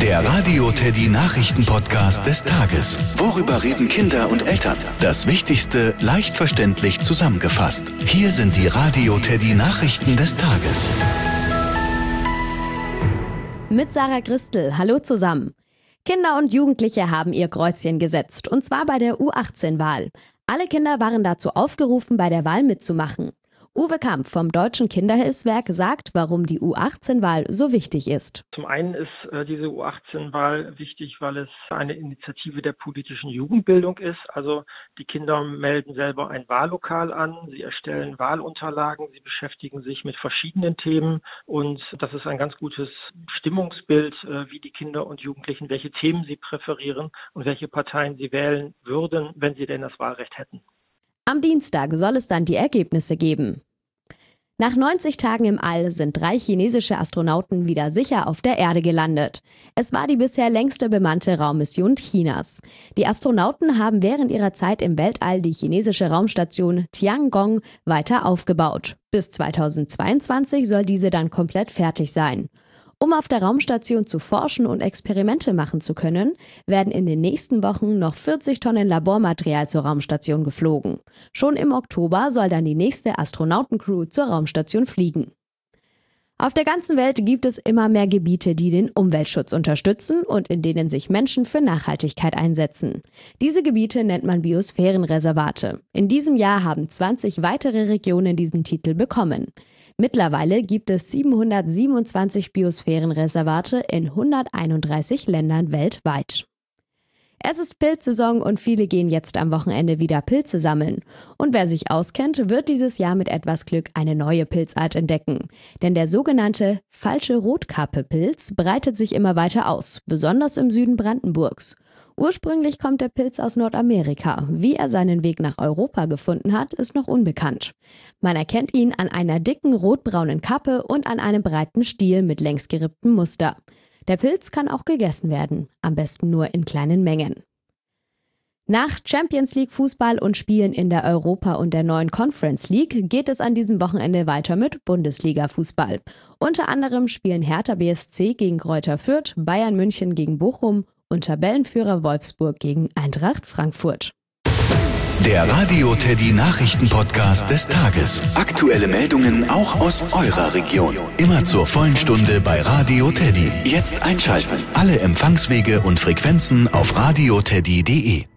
Der Radio Teddy Nachrichten-Podcast des Tages. Worüber reden Kinder und Eltern? Das Wichtigste leicht verständlich zusammengefasst. Hier sind die Radio Teddy Nachrichten des Tages. Mit Sarah Christel. Hallo zusammen. Kinder und Jugendliche haben ihr Kreuzchen gesetzt, und zwar bei der U18-Wahl. Alle Kinder waren dazu aufgerufen, bei der Wahl mitzumachen. Uwe Kamp vom Deutschen Kinderhilfswerk sagt, warum die U18-Wahl so wichtig ist. Zum einen ist diese U18-Wahl wichtig, weil es eine Initiative der politischen Jugendbildung ist. Also die Kinder melden selber ein Wahllokal an, sie erstellen Wahlunterlagen, sie beschäftigen sich mit verschiedenen Themen, und das ist ein ganz gutes Stimmungsbild, wie die Kinder und Jugendlichen, welche Themen sie präferieren und welche Parteien sie wählen würden, wenn sie denn das Wahlrecht hätten. Am Dienstag soll es dann die Ergebnisse geben. Nach 90 Tagen im All sind 3 chinesische Astronauten wieder sicher auf der Erde gelandet. Es war die bisher längste bemannte Raummission Chinas. Die Astronauten haben während ihrer Zeit im Weltall die chinesische Raumstation Tiangong weiter aufgebaut. Bis 2022 soll diese dann komplett fertig sein. Um auf der Raumstation zu forschen und Experimente machen zu können, werden in den nächsten Wochen noch 40 Tonnen Labormaterial zur Raumstation geflogen. Schon im Oktober soll dann die nächste Astronautencrew zur Raumstation fliegen. Auf der ganzen Welt gibt es immer mehr Gebiete, die den Umweltschutz unterstützen und in denen sich Menschen für Nachhaltigkeit einsetzen. Diese Gebiete nennt man Biosphärenreservate. In diesem Jahr haben 20 weitere Regionen diesen Titel bekommen. Mittlerweile gibt es 727 Biosphärenreservate in 131 Ländern weltweit. Es ist Pilzsaison und viele gehen jetzt am Wochenende wieder Pilze sammeln. Und wer sich auskennt, wird dieses Jahr mit etwas Glück eine neue Pilzart entdecken. Denn der sogenannte falsche Rotkappe-Pilz breitet sich immer weiter aus, besonders im Süden Brandenburgs. Ursprünglich kommt der Pilz aus Nordamerika. Wie er seinen Weg nach Europa gefunden hat, ist noch unbekannt. Man erkennt ihn an einer dicken rotbraunen Kappe und an einem breiten Stiel mit längs geripptem Muster. Der Pilz kann auch gegessen werden, am besten nur in kleinen Mengen. Nach Champions League Fußball und Spielen in der Europa und der neuen Conference League geht es an diesem Wochenende weiter mit Bundesliga-Fußball. Unter anderem spielen Hertha BSC gegen Greuther Fürth, Bayern München gegen Bochum und Tabellenführer Wolfsburg gegen Eintracht Frankfurt. Der Radio Teddy Nachrichten-Podcast des Tages. Aktuelle Meldungen auch aus eurer Region. Immer zur vollen Stunde bei Radio Teddy. Jetzt einschalten. Alle Empfangswege und Frequenzen auf radioteddy.de.